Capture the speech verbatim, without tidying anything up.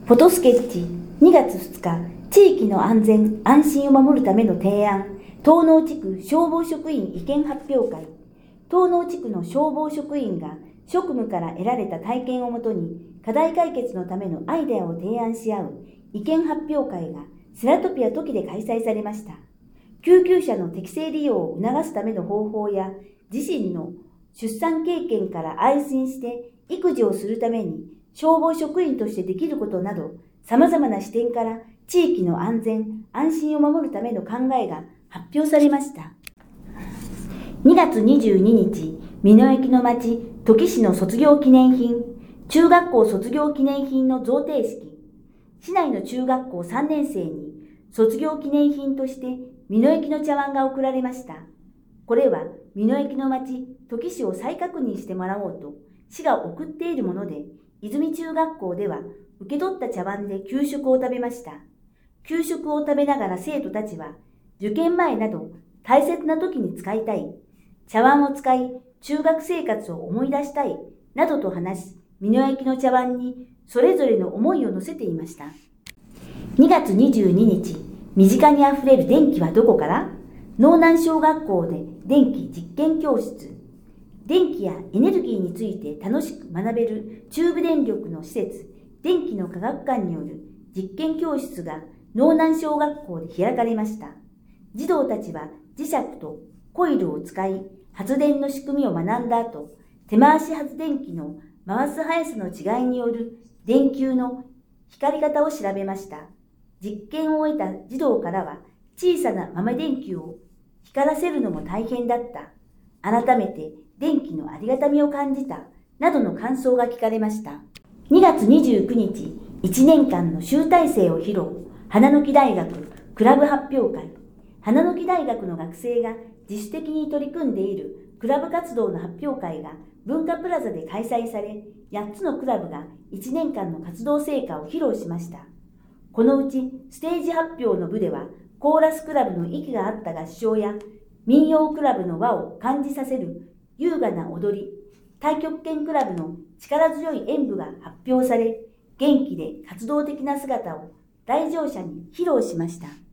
フォトスケッチにがつふつか、地域の安全・安心を守るための提案、東納地区消防職員意見発表会。東納地区の消防職員が職務から得られた体験をもとに課題解決のためのアイデアを提案し合う意見発表会がセラトピアトキで開催されました。救急車の適正利用を促すための方法や、自身の出産経験から安心して育児をするために消防職員としてできることなど、様々な視点から地域の安全・安心を守るための考えが発表されました。にがつにじゅうににち、美濃駅の町、土岐市の卒業記念品、中学校卒業記念品の贈呈式。市内の中学校さんねんせいに卒業記念品として美濃駅の茶碗が贈られました。これは美濃駅の町、土岐市を再確認してもらおうと市が贈っているもので、泉中学校では受け取った茶碗で給食を食べました。給食を食べながら生徒たちは、受験前など大切な時に使いたい、茶碗を使い中学生活を思い出したい、などと話し、美濃駅の茶碗にそれぞれの思いを乗せていました。にがつにじゅうににち、身近にあふれる電気はどこから？農南小学校で電気実験教室。電気やエネルギーについて楽しく学べる中部電力の施設、電気の科学館による実験教室が農南小学校で開かれました。児童たちは磁石とコイルを使い発電の仕組みを学んだ後、手回し発電機の回す速さの違いによる電球の光り方を調べました。実験を終えた児童からは、小さな豆電球を光らせるのも大変だった。改めて電気のありがたみを感じた。などの感想が聞かれました。にがつにじゅうくにち、いちねんかんの集大成を披露。花の木大学クラブ発表会。花の木大学の学生が自主的に取り組んでいるクラブ活動の発表会が文化プラザで開催され、やっつのクラブがいちねんかんの活動成果を披露しました。このうちステージ発表の部では、コーラスクラブの息が合った合唱や民謡クラブの和を感じさせる優雅な踊り、太極拳クラブの力強い演舞が発表され、元気で活動的な姿を来場者に披露しました。